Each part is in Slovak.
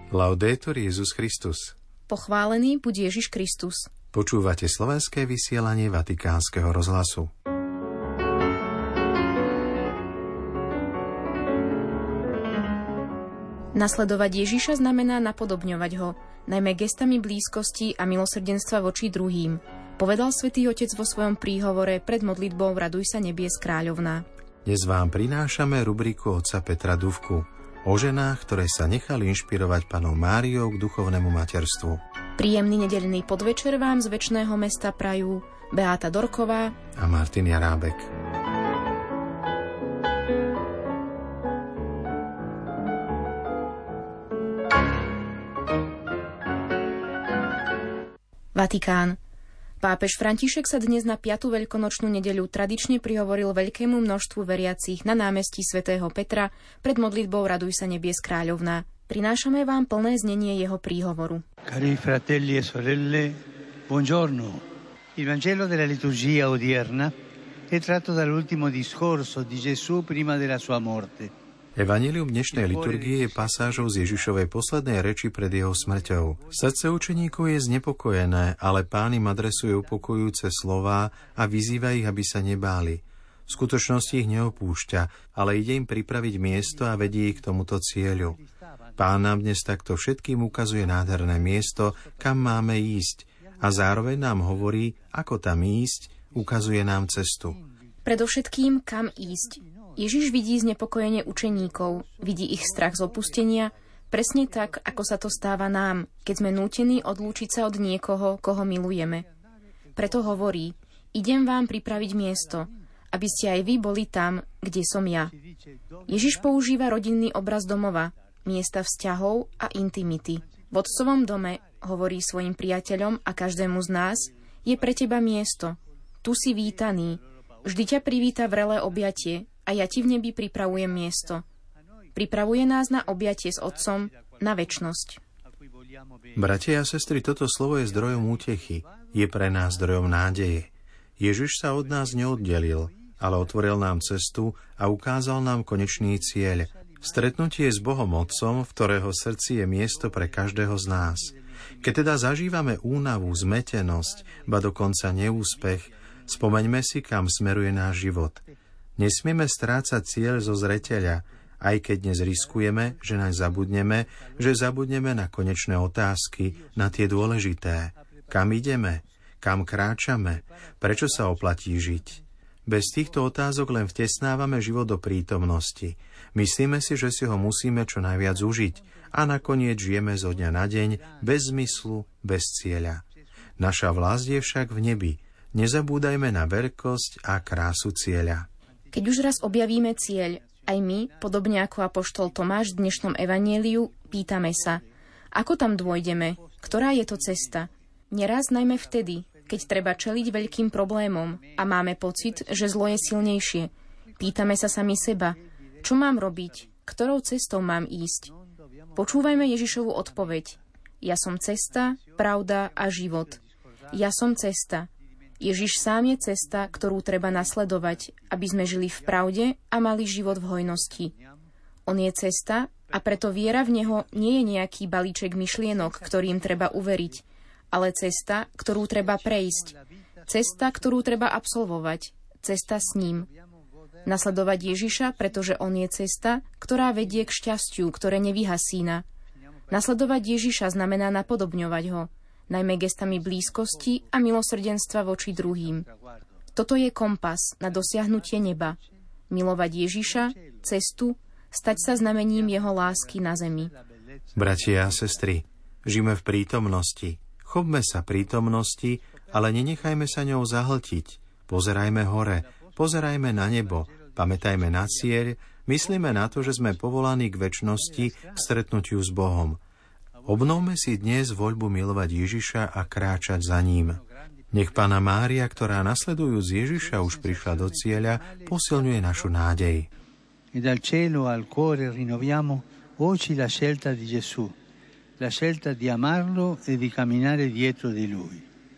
Laudetur Jesus Christus. Pochválený buď Ježiš Kristus. Počúvate slovenské vysielanie Vatikánskeho rozhlasu. Nasledovať Ježiša znamená napodobňovať ho, najmä gestami blízkosti a milosrdenstva voči druhým, povedal Svätý Otec vo svojom príhovore pred modlitbou Raduj sa nebies kráľovná. Dnes vám prinášame rubriku otca Petra Dufku o ženách, ktoré sa nechali inšpirovať Pannou Máriou k duchovnému materstvu. Príjemný nedeľný podvečer vám z večného mesta prajú Beáta Dorková a Martin Jarábek. Vatikán. Pápež František sa dnes na 5. veľkonočnú nedeľu tradične prihovoril veľkému množstvu veriacich na námestí svätého Petra pred modlitbou Raduj sa nebies kráľovná. Prinášame vám plné znenie jeho príhovoru. Cari fratelli e sorelle, buongiorno. Il Vangelo della liturgia odierna è tratto dall'ultimo discorso di Gesù prima della sua morte. Evanjelium dnešnej liturgie je pasážou z Ježišovej poslednej reči pred jeho smrťou. Srdce učeníkov je znepokojené, ale Pán im adresuje upokojujúce slová a vyzýva ich, aby sa nebáli. V skutočnosti ich neopúšťa, ale ide im pripraviť miesto a vedie ich k tomuto cieľu. Pán nám dnes takto všetkým ukazuje nádherné miesto, kam máme ísť, a zároveň nám hovorí, ako tam ísť, ukazuje nám cestu. Predovšetkým, kam ísť. Ježiš vidí znepokojenie učeníkov, vidí ich strach z opustenia, presne tak, ako sa to stáva nám, keď sme nútení odlúčiť sa od niekoho, koho milujeme. Preto hovorí, idem vám pripraviť miesto, aby ste aj vy boli tam, kde som ja. Ježiš používa rodinný obraz domova, miesta vzťahov a intimity. V otcovom dome, hovorí svojim priateľom a každému z nás, je pre teba miesto. Tu si vítaný. Vždy ťa privíta vrelé objatie a ja ti v nebi pripravujem miesto. Pripravuje nás na objatie s Otcom, na večnosť. Bratia a sestry, toto slovo je zdrojom útechy, je pre nás zdrojom nádeje. Ježiš sa od nás neoddelil, ale otvoril nám cestu a ukázal nám konečný cieľ. Stretnutie s Bohom Otcom, v ktorého srdci je miesto pre každého z nás. Keď teda zažívame únavu, zmetenosť, ba dokonca neúspech, spomeňme si, kam smeruje náš život. Nesmieme strácať cieľ zo zreteľa, aj keď dnes riskujeme, že naň zabudneme, že zabudneme na konečné otázky, na tie dôležité. Kam ideme? Kam kráčame? Prečo sa oplatí žiť? Bez týchto otázok len vtesnávame život do prítomnosti. Myslíme si, že si ho musíme čo najviac užiť a nakoniec žijeme zo dňa na deň bez zmyslu, bez cieľa. Naša vlast je však v nebi. Nezabúdajme na veľkosť a krásu cieľa. Keď už raz objavíme cieľ, aj my, podobne ako apoštol Tomáš v dnešnom evanjeliu, pýtame sa, ako tam dôjdeme, ktorá je to cesta. Neraz najmä vtedy, keď treba čeliť veľkým problémom a máme pocit, že zlo je silnejšie. Pýtame sa sami seba, čo mám robiť, ktorou cestou mám ísť. Počúvajme Ježišovu odpoveď. Ja som cesta, pravda a život. Ja som cesta. Ježiš sám je cesta, ktorú treba nasledovať, aby sme žili v pravde a mali život v hojnosti. On je cesta a preto viera v neho nie je nejaký balíček myšlienok, ktorým treba uveriť, ale cesta, ktorú treba prejsť, cesta, ktorú treba absolvovať, cesta s ním. Nasledovať Ježiša, pretože on je cesta, ktorá vedie k šťastiu, ktoré nevyhasína. Nasledovať Ježiša znamená napodobňovať ho, najmä gestami blízkosti a milosrdenstva voči druhým. Toto je kompas na dosiahnutie neba. Milovať Ježiša, cestu, stať sa znamením jeho lásky na zemi. Bratia a sestry, žijeme v prítomnosti. Chopme sa prítomnosti, ale nenechajme sa ňou zahltiť. Pozerajme hore, pozerajme na nebo, pamätajme na cieľ, myslíme na to, že sme povolaní k večnosti, k stretnutiu s Bohom. Obnovme si dnes voľbu milovať Ježiša a kráčať za ním. Nech Panna Mária, ktorá nasledujúc Ježiša už prišla do cieľa, posilňuje našu nádej. E dal cielo al cuore rinnoviamo oggi la scelta di Gesù, la scelta di amarlo e di camminare dietro di lui.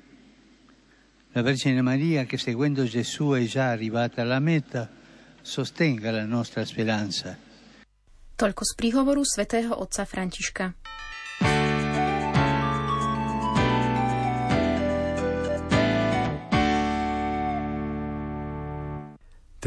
La Vergine Maria, che seguendo Gesù è già arrivata alla meta, sostenga la nostra speranza. Toľko z príhovoru svätého otca Františka.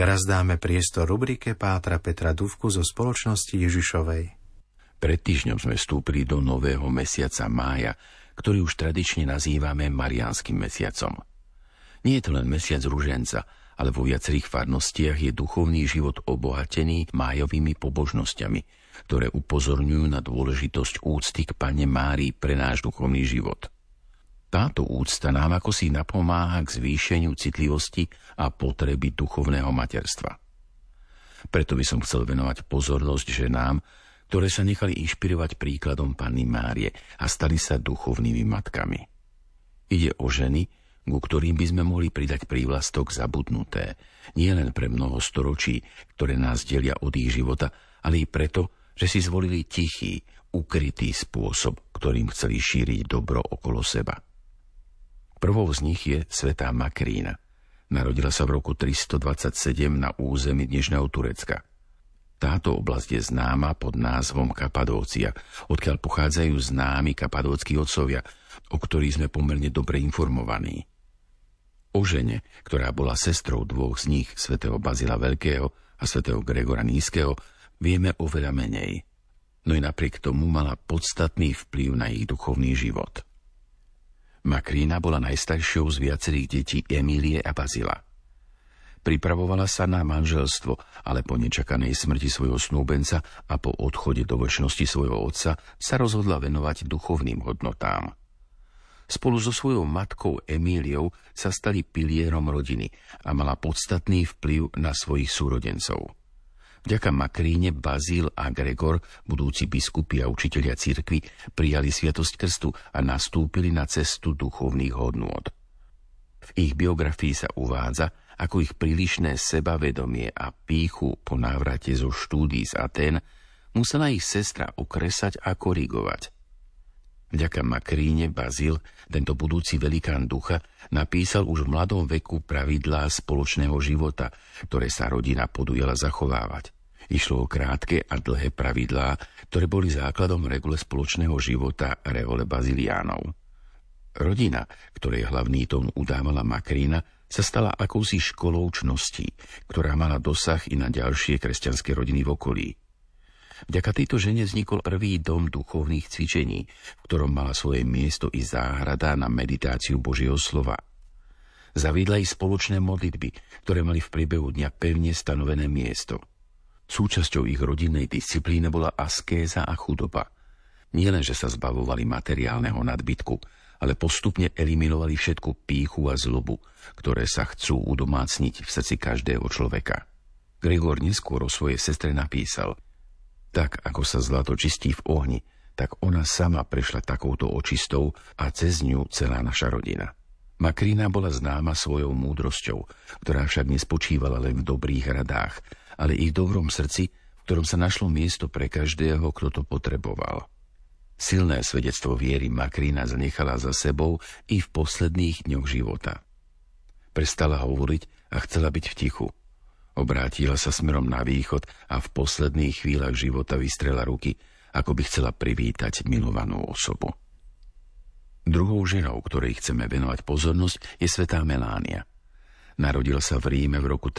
Teraz dáme priestor rubrike Pátra Petra Dufku zo Spoločnosti Ježišovej. Pred týždňom sme vstúpili do nového mesiaca mája, ktorý už tradične nazývame Mariánskym mesiacom. Nie je to len mesiac ruženca, ale vo viacerých farnostiach je duchovný život obohatený májovými pobožnosťami, ktoré upozorňujú na dôležitosť úcty k Panne Márii pre náš duchovný život. Táto úcta nám akosi napomáha k zvýšeniu citlivosti a potreby duchovného materstva. Preto by som chcel venovať pozornosť ženám, ktoré sa nechali inšpirovať príkladom Panny Márie a stali sa duchovnými matkami. Ide o ženy, ku ktorým by sme mohli pridať prívlastok zabudnuté, nie len pre mnoho storočí, ktoré nás delia od ich života, ale i preto, že si zvolili tichý, ukrytý spôsob, ktorým chceli šíriť dobro okolo seba. Prvou z nich je svätá Makrína. Narodila sa v roku 327 na území dnešného Turecka. Táto oblasť je známa pod názvom Kapadócia, odkiaľ pochádzajú známi kapadóckí otcovia, o ktorých sme pomerne dobre informovaní. O žene, ktorá bola sestrou dvoch z nich, svätého Bazila Veľkého a svätého Gregora Nízkeho, vieme oveľa menej. No i napriek tomu mala podstatný vplyv na ich duchovný život. Makrína bola najstaršou z viacerých detí Emílie a Bazila. Pripravovala sa na manželstvo, ale po nečakanej smrti svojho snúbenca a po odchode do večnosti svojho otca sa rozhodla venovať duchovným hodnotám. Spolu so svojou matkou Emíliou sa stali pilierom rodiny a mala podstatný vplyv na svojich súrodencov. Vďaka Makríne Bazil a Gregor, budúci biskupy a učitelia cirkvi, prijali sviatosť krstu a nastúpili na cestu duchovných hodnôt. V ich biografii sa uvádza, ako ich prílišné sebavedomie a pýchu po návrate zo štúdií z Atén musela ich sestra okresať a korigovať. Vďaka Makríne Bazil, tento budúci velikán ducha, napísal už v mladom veku pravidlá spoločného života, ktoré sa rodina podujala zachovávať. Išlo o krátke a dlhé pravidlá, ktoré boli základom regule spoločného života Rehole Baziliánov. Rodina, ktorej hlavný tón udávala Makrína, sa stala akousi školou čností, ktorá mala dosah i na ďalšie kresťanské rodiny v okolí. Vďaka tejto žene vznikol prvý dom duchovných cvičení, v ktorom mala svoje miesto i záhrada na meditáciu Božieho slova. Zaviedla i spoločné modlitby, ktoré mali v priebehu dňa pevne stanovené miesto. Súčasťou ich rodinnej disciplíny bola askéza a chudoba. Nielen, že sa zbavovali materiálneho nadbytku, ale postupne eliminovali všetku pýchu a zlobu, ktoré sa chcú udomácniť v srdci každého človeka. Gregor neskôr o svojej sestre napísal: tak ako sa zlato čistí v ohni, tak ona sama prešla takouto očistou a cez ňu celá naša rodina. Makrína bola známa svojou múdrosťou, ktorá však nespočívala len v dobrých radách, ale i v dobrom srdci, v ktorom sa našlo miesto pre každého, kto to potreboval. Silné svedectvo viery Makrína zanechala za sebou i v posledných dňoch života. Prestala hovoriť a chcela byť v tichu. Obrátila sa smerom na východ a v posledných chvíľach života vystrela ruky, ako by chcela privítať milovanú osobu. Druhou ženou, ktorej chceme venovať pozornosť, je svätá Melánia. Narodila sa v Ríme v roku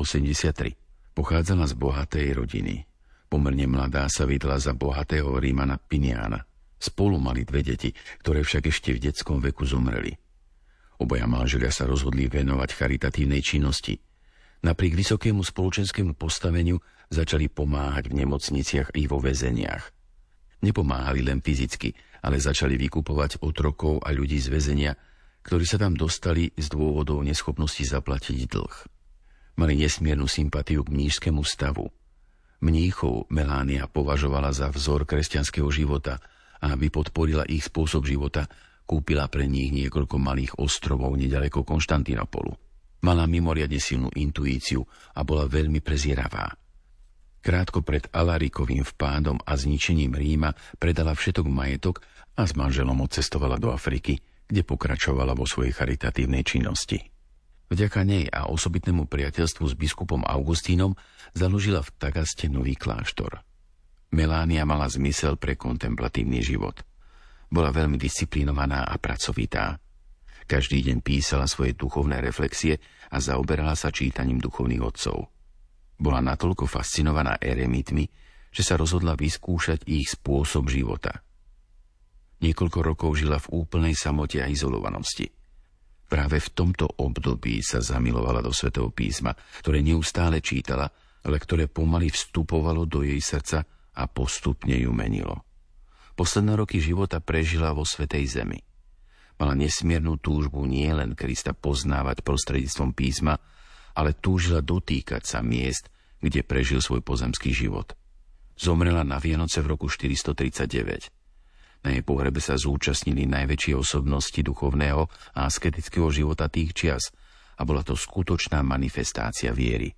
383. Pochádzala z bohatej rodiny. Pomerne mladá sa vydala za bohatého Rímana Piniána. Spolu mali dve deti, ktoré však ešte v detskom veku zomreli. Obaja manželia sa rozhodli venovať charitatívnej činnosti. Napriek vysokému spoločenskému postaveniu začali pomáhať v nemocniciach i vo väzeniach. Nepomáhali len fyzicky, ale začali vykupovať otrokov a ľudí z väzenia, ktorí sa tam dostali z dôvodov neschopnosti zaplatiť dlh. Mali nesmiernu sympatiu k mníšskému stavu. Mníchov Melánia považovala za vzor kresťanského života a aby podporila ich spôsob života, kúpila pre nich niekoľko malých ostrovov neďaleko Konštantinopolu. Mala mimoriadne silnú intuíciu a bola veľmi prezieravá. Krátko pred Alarikovým vpádom a zničením Ríma predala všetok majetok a s manželom odcestovala do Afriky, kde pokračovala vo svojej charitatívnej činnosti. Vďaka nej a osobitnému priateľstvu s biskupom Augustínom založila v Tagaste nový kláštor. Melánia mala zmysel pre kontemplatívny život. Bola veľmi disciplinovaná a pracovitá. Každý deň písala svoje duchovné reflexie a zaoberala sa čítaním duchovných otcov. Bola natoľko fascinovaná eremitmi, že sa rozhodla vyskúšať ich spôsob života. Niekoľko rokov žila v úplnej samote a izolovanosti. Práve v tomto období sa zamilovala do Svätého písma, ktoré neustále čítala, ale ktoré pomaly vstupovalo do jej srdca a postupne ju menilo. Posledné roky života prežila vo Svätej zemi. Mala nesmiernu túžbu nielen Krista poznávať prostredníctvom písma, ale túžila dotýkať sa miest, kde prežil svoj pozemský život. Zomrela na Vianoce v roku 439. Na jej pohrebe sa zúčastnili najväčšie osobnosti duchovného a asketického života tých čias a bola to skutočná manifestácia viery.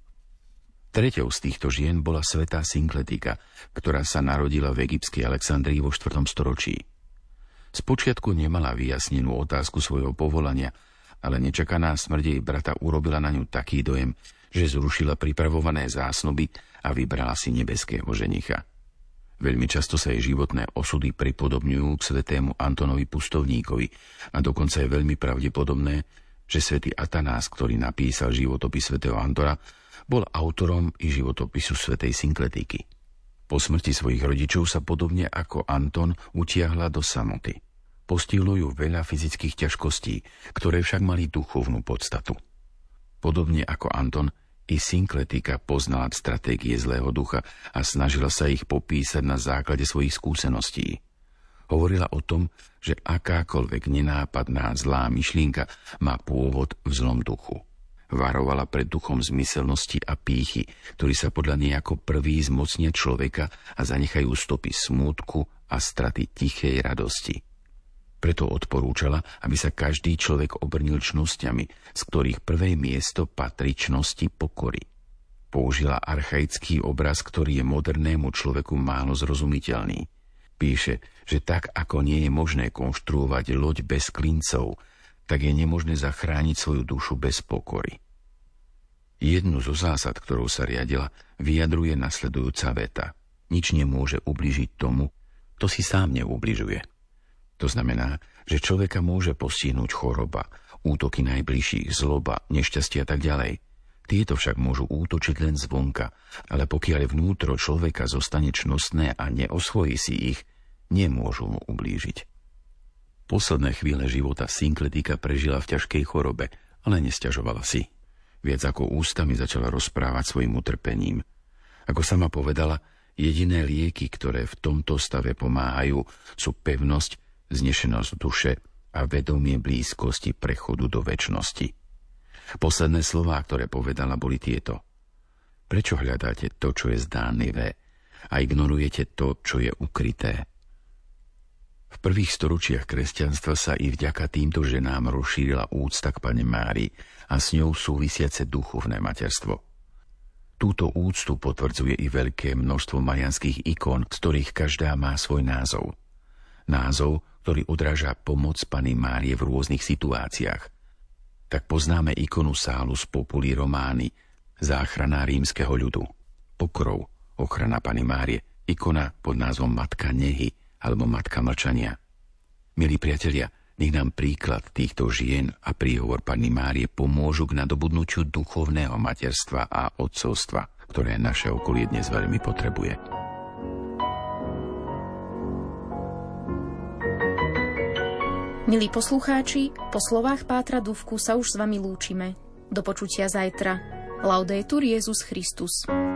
Treťou z týchto žien bola svätá Synkletika, ktorá sa narodila v egyptskej Alexandrii vo 4. storočí. Spočiatku nemala vyjasnenú otázku svojho povolania, ale nečakaná smrť jej brata urobila na ňu taký dojem, že zrušila pripravované zásnuby a vybrala si nebeského ženicha. Veľmi často sa jej životné osudy pripodobňujú k svätému Antonovi Pustovníkovi a dokonca je veľmi pravdepodobné, že svätý Atanás, ktorý napísal životopis svätého Antona, bol autorom i životopisu svätej Synkletiky. Po smrti svojich rodičov sa podobne ako Anton utiahla do samoty. Postihlo ju veľa fyzických ťažkostí, ktoré však mali duchovnú podstatu. Podobne ako Anton, i Synkletika poznala stratégie zlého ducha a snažila sa ich popísať na základe svojich skúseností. Hovorila o tom, že akákoľvek nenápadná zlá myšlienka má pôvod v zlom duchu. Varovala pred duchom zmyselnosti a pýchy, ktorí sa podľa nej ako prvý zmocnia človeka a zanechajú stopy smútku a straty tichej radosti. Preto odporúčala, aby sa každý človek obrnil čnosťami, z ktorých prvé miesto patrí čnosti pokory. Použila archaický obraz, ktorý je modernému človeku málo zrozumiteľný. Píše, že tak ako nie je možné konštruovať loď bez klincov, tak je nemožné zachrániť svoju dušu bez pokory. Jednu zo zásad, ktorou sa riadila, vyjadruje nasledujúca veta. Nič nemôže ubližiť tomu, kto si sám neubližuje. To znamená, že človeka môže postihnúť choroba, útoky najbližších, zloba, nešťastie a tak ďalej. Tieto však môžu útočiť len zvonka, ale pokiaľ vnútro človeka zostane čnostné a neosvojí si ich, nemôžu mu ublížiť. Posledné chvíle života Synkletika prežila v ťažkej chorobe, ale nesťažovala si. Viac ako ústami začala rozprávať svojim utrpením. Ako sama povedala, jediné lieky, ktoré v tomto stave pomáhajú, sú pevnosť, znešenosť duše a vedomie blízkosti prechodu do večnosti. Posledné slová, ktoré povedala, boli tieto. Prečo hľadáte to, čo je zdánlivé a ignorujete to, čo je ukryté? V prvých storočiach kresťanstva sa i vďaka týmto ženám rozšírila úcta k Panne Márii a s ňou súvisiace duchovné materstvo. Túto úctu potvrdzuje i veľké množstvo mariánskych ikón, z ktorých každá má svoj názov. Názov, ktorý odráža pomoc Panny Márie v rôznych situáciách. Tak poznáme ikonu Salus Populi Romani, záchrana rímskeho ľudu. Pokrov, ochrana Panny Márie, ikona pod názvom Matka nehy alebo Matka mlčania. Milí priatelia, nech nám príklad týchto žien a príhovor Panny Márie pomôžu k nadobudnutiu duchovného materstva a otcovstva, ktoré naše okolie dnes veľmi potrebuje. Milí poslucháči, po slovách Pátra Dufku sa už s vami lúčime. Do počutia zajtra. Laudetur Jesus Christus.